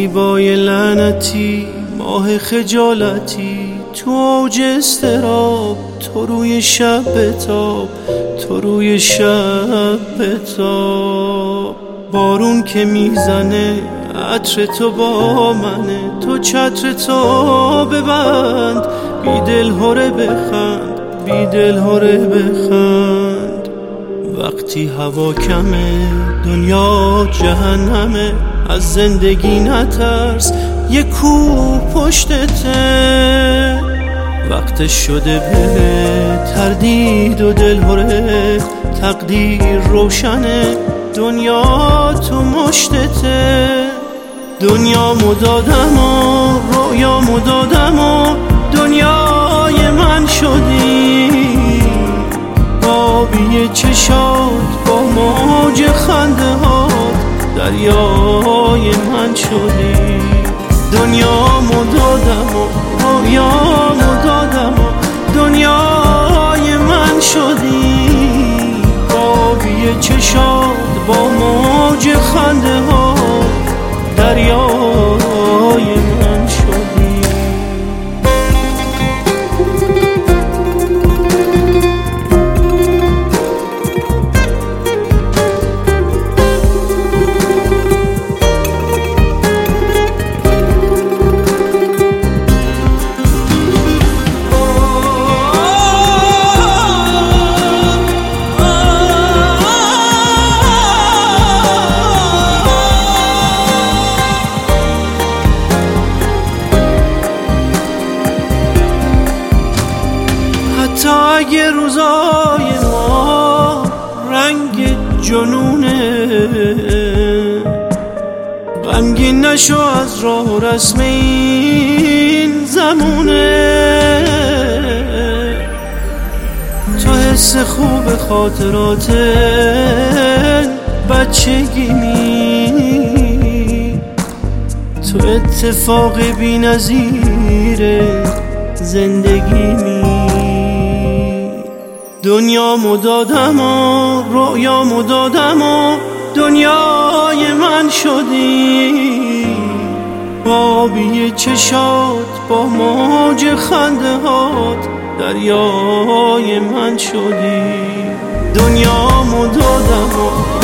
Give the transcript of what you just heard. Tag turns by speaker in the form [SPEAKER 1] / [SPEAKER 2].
[SPEAKER 1] زیبای لعنتی، ماه خجالتی، تو اوج اضطراب، تو روی شب بتاب، تو روی شب بتاب. بارون که میزنه عطر تو با منه، تو چتر تو ببند، بی دل هره بخند، بی دل هره بخند. وقتی هوا کمه دنیا جهنمه، از زندگی نترس یه کوه پشتته. وقتش شده بره تردید و دل هره، تقدیر روشنه دنیا تو مشتته. دنیا مدادم و رویا مدادم و دنیای من شدی، آبی چشات با موج خنده هات دریای من شدی. دنیا مدادم و رویا مدادم و دنیای من شدی، آبی چشات با موج خنده هات دریای من شدی. تا اگه روزای ما رنگ جنونه، غمگین نشو از راه و رسم این زمونه. تو حس خوب خاطرات بچگی می، تو اتفاق بی نظیر زندگی می. دنیا مدادم و رویا مدادم و دنیای من شدی، آبی چشات با موج خنده هات دریای من شدی. دنیا مدادم و